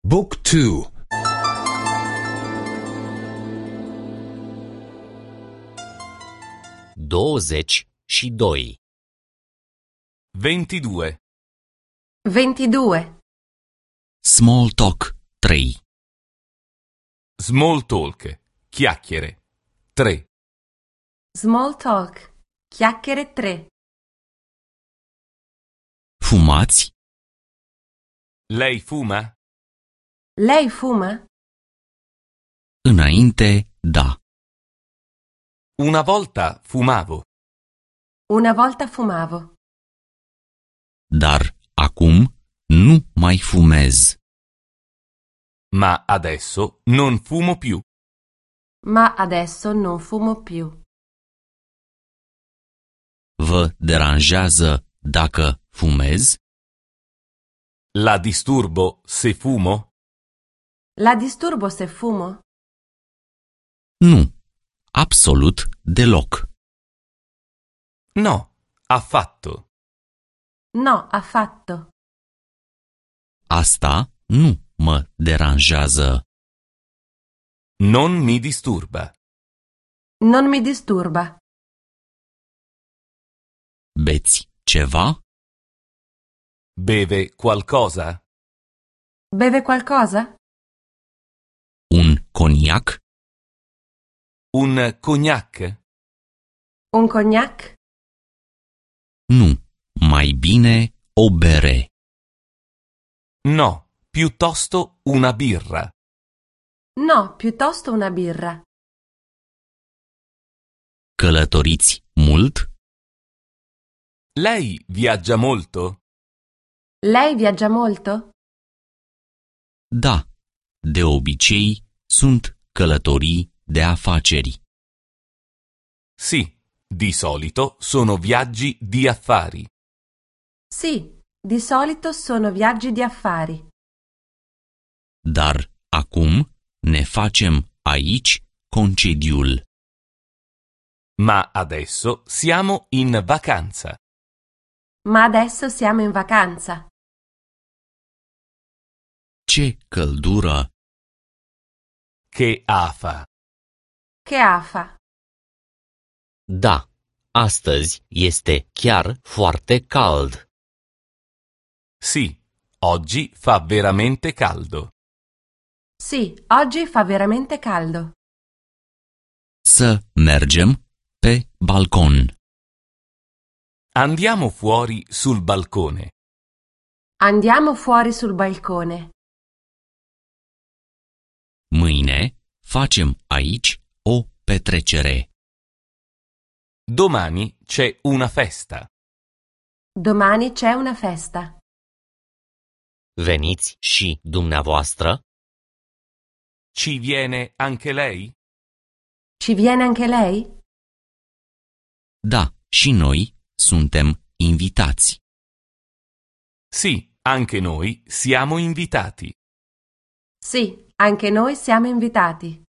Book 2. 22. 22. 22. Small talk 3. Small talk. Chiacchiere. 3. Small talk. Chiacchiere 3. Fumați? Lei fuma? Lei fuma? Înainte, da. Una volta fumavo, Una volta fumavo, Dar acum nu mai fumez. ma adesso non fumo più. ma adesso non fumo più. Vă deranjează dacă fumez? La disturbo se fumo? La disturbo se fumo? Nu, absolut deloc. No, affatto. No, affatto. Asta nu mă deranjează. Non mi disturba. Non mi disturba. Beți ceva? Beve qualcosa? Beve qualcosa? Un coniac? Un cognac? Un cognac? Nu, mai bine o bere. No, piuttosto una birra. No, piuttosto una birra. Călătoriți mult? Lei viaggia molto? Lei viaggia molto? Da, de obicei sunt călătorii de afaceri. Sì, di solito sono viaggi di affari. Sì, di solito sono viaggi di affari. Dar acum ne facem aici concediul. Ma adesso siamo in vacanza. Ma adesso siamo in vacanza. Ce căldură! Che afa. Che afa. Da, astăzi este chiar foarte cald. Sì, oggi fa veramente caldo. Sì, oggi fa veramente caldo. Să mergem pe balcon. Andiamo fuori sul balcone. Andiamo fuori sul balcone. Mâine facem aici o petrecere. Domani c'è una festa. Domani c'è una festa. Veniți și dumneavoastră? Ci viene anche lei? Ci viene anche lei? Da, și noi suntem invitați. Sì, anche noi siamo invitati. Sì, anche noi siamo invitati.